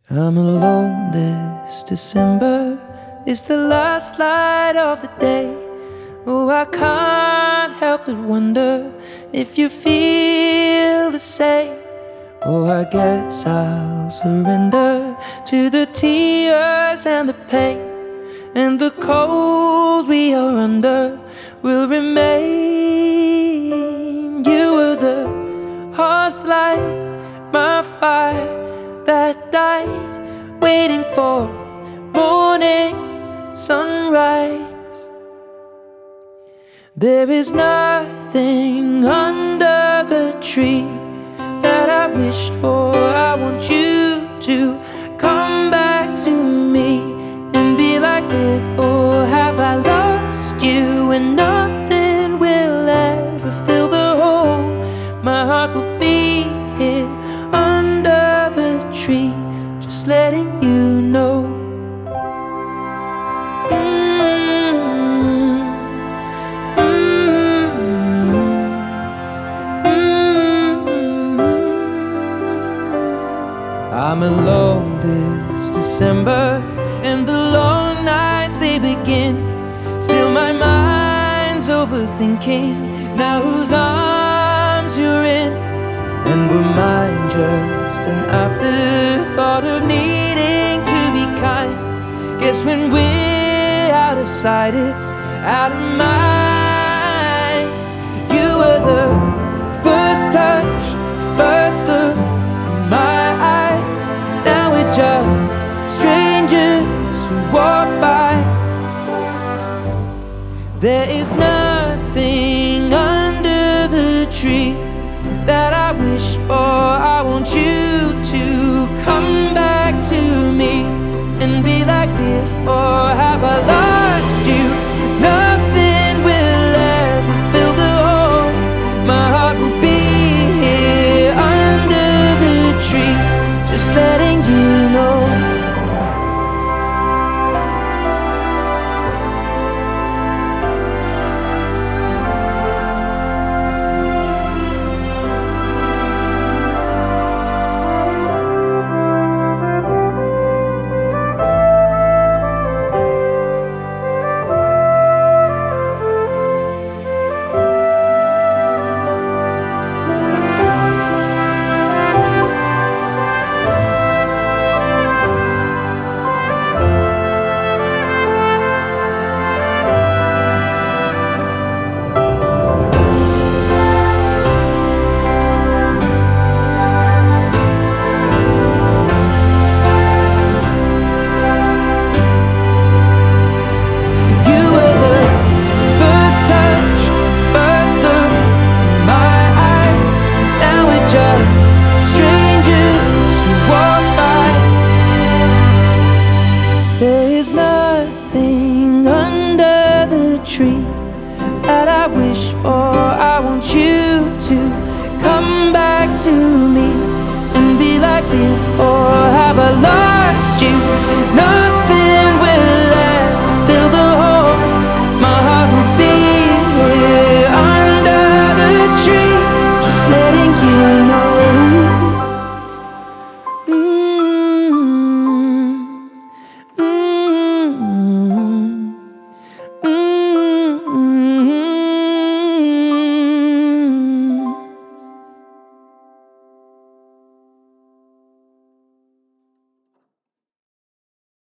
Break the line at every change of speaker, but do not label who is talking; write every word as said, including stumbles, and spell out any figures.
I'm alone this December. It's the last light of the day. Oh, I can't help but wonder if you feel the same. Oh, I guess I'll surrender to the tears and the pain, and the cold we are under will remain. You were the hearth light, my fire that died, waiting for morning sunrise. There is nothing under the tree that I wished for. I want you to come back to me and be like before. Have I lost you and nothing will ever fill the hole? My heart will be here under the tree, just letting you know. Mm-hmm. Mm-hmm. I'm alone this December, and the long nights they begin. Still my mind's overthinking now whose arms you're in. And were mine just an afterthought of needing to be kind? Guess when we're out of sight, it's out of mind. You were the first touch, first look in my eyes. Now we're just strangers who walk by. There is nothing under the tree that I wish for.